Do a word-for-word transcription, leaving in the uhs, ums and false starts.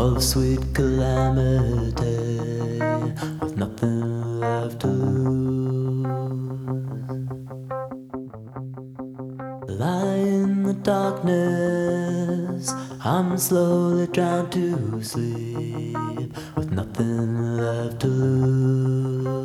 of sweet calamity, with nothing left to lose. Lie in the darkness, I'm slowly trying to sleep, with nothing left to lose.